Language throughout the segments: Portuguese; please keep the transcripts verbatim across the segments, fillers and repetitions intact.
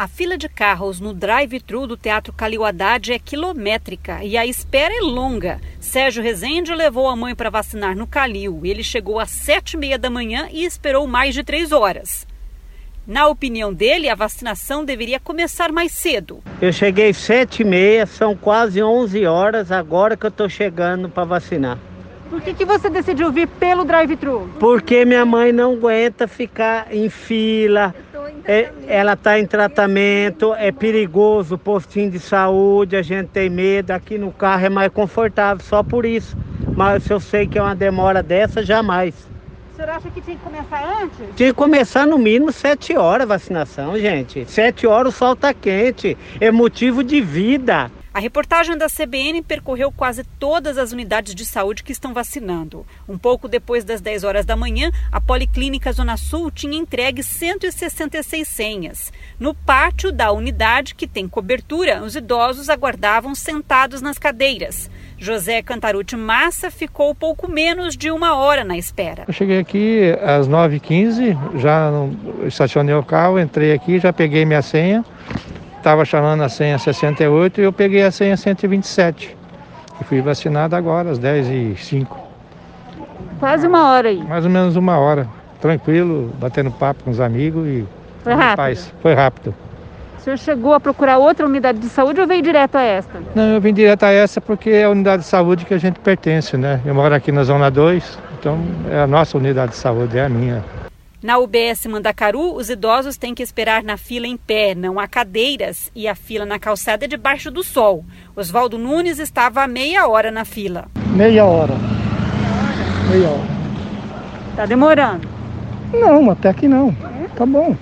A fila de carros no drive-thru do Teatro Calil Haddad é quilométrica e a espera é longa. Sérgio Rezende levou a mãe para vacinar no Calil. Ele chegou às sete e meia da manhã e esperou mais de três horas. Na opinião dele, a vacinação deveria começar mais cedo. Eu cheguei às sete e meia, são quase onze horas agora que eu estou chegando para vacinar. Por que, que você decidiu vir pelo drive-thru? Porque minha mãe não aguenta ficar em fila. É, ela está em tratamento, é perigoso o postinho de saúde, a gente tem medo, aqui no carro é mais confortável, só por isso. Mas se eu sei que é uma demora dessa, jamais. O senhor acha que tinha que começar antes? Tinha que começar no mínimo sete horas a vacinação, gente. Sete horas o sol está quente, é motivo de vida. A reportagem da C B N percorreu quase todas as unidades de saúde que estão vacinando. Um pouco depois das dez horas da manhã, a Policlínica Zona Sul tinha entregue cento e sessenta e seis senhas. No pátio da unidade, que tem cobertura, os idosos aguardavam sentados nas cadeiras. José Cantarucci Massa ficou pouco menos de uma hora na espera. Eu cheguei aqui às nove e quinze, já estacionei o carro, entrei aqui, já peguei minha senha. Estava chamando a senha sessenta e oito e eu peguei a senha cento e vinte e sete. E fui vacinado agora, às dez e cinco. Quase uma hora aí. Mais ou menos uma hora. Tranquilo, batendo papo com os amigos e... Foi rápido? Paz. Foi rápido. O senhor chegou a procurar outra unidade de saúde ou veio direto a esta? Não, eu vim direto a essa porque é a unidade de saúde que a gente pertence, né? Eu moro aqui na Zona dois, então é a nossa unidade de saúde, é a minha. Na U B S Mandacaru, os idosos têm que esperar na fila em pé, não há cadeiras, e a fila na calçada é debaixo do sol. Oswaldo Nunes estava há meia hora na fila. Meia hora. Meia hora. Tá demorando? Não, até que não. Tá bom.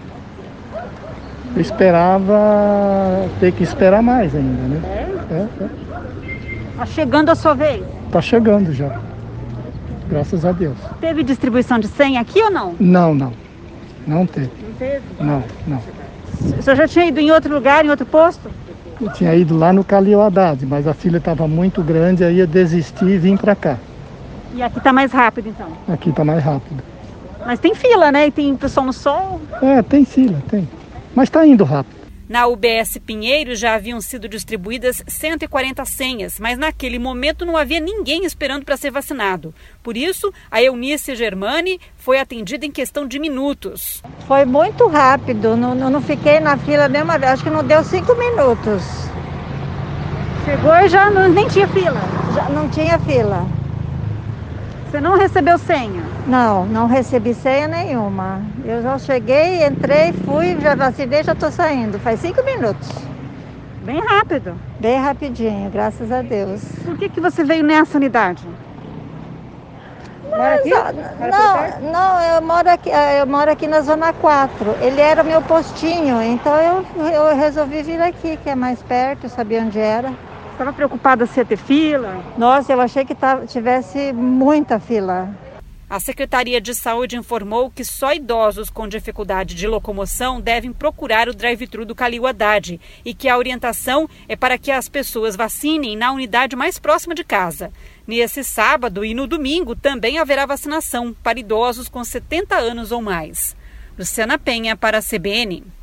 Eu esperava ter que esperar mais ainda, né? É? É, é. Tá chegando a sua vez? Tá chegando já. Graças a Deus. Teve distribuição de senha aqui ou não? Não, não. Não teve. Não teve? Não, não. O senhor já tinha ido em outro lugar, em outro posto? Eu tinha ido lá no Calil Haddad, mas a fila estava muito grande, aí eu desisti e vim para cá. E aqui tá mais rápido, então? Aqui tá mais rápido. Mas tem fila, né? E tem pessoal no sol? É, tem fila, tem. Mas tá indo rápido. Na U B S Pinheiros já haviam sido distribuídas cento e quarenta senhas, mas naquele momento não havia ninguém esperando para ser vacinado. Por isso, a Eunice Germani foi atendida em questão de minutos. Foi muito rápido, não, não fiquei na fila nenhuma vez, acho que não deu cinco minutos. Chegou e já não, nem tinha fila? Já não tinha fila. Você não recebeu senha? Não, não recebi senha nenhuma. Eu já cheguei, entrei, fui, já vacinei, já estou saindo. Faz cinco minutos. Bem rápido. Bem rapidinho, graças a Deus. Por que, que você veio nessa unidade? Mas, não, não, eu moro aqui, eu moro aqui na Zona quatro. Ele era meu postinho, então eu, eu resolvi vir aqui, que é mais perto, eu sabia onde era. Estava preocupada se ia ter fila? Nossa, eu achei que tava, tivesse muita fila. A Secretaria de Saúde informou que só idosos com dificuldade de locomoção devem procurar o drive-thru do Calil Haddad e que a orientação é para que as pessoas vacinem na unidade mais próxima de casa. Nesse sábado e no domingo também haverá vacinação para idosos com setenta anos ou mais. Luciana Penha para a C B N.